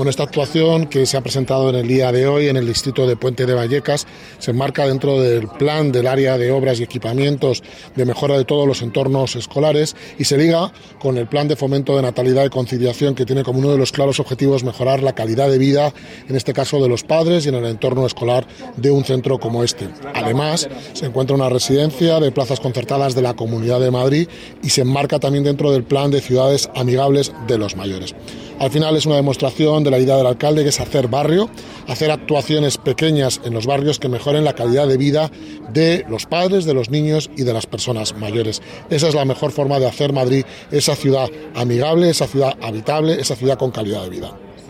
Bueno, esta actuación que se ha presentado en el día de hoy en el distrito de Puente de Vallecas se enmarca dentro del plan del área de obras y equipamientos de mejora de todos los entornos escolares y se liga con el plan de fomento de natalidad y conciliación, que tiene como uno de los claros objetivos mejorar la calidad de vida, en este caso de los padres y en el entorno escolar de un centro como este. Además, se encuentra una residencia de plazas concertadas de la Comunidad de Madrid y se enmarca también dentro del plan de ciudades amigables de los mayores. Al final es una demostración de la idea del alcalde, que es hacer barrio, hacer actuaciones pequeñas en los barrios que mejoren la calidad de vida de los padres, de los niños y de las personas mayores. Esa es la mejor forma de hacer Madrid esa ciudad amigable, esa ciudad habitable, esa ciudad con calidad de vida.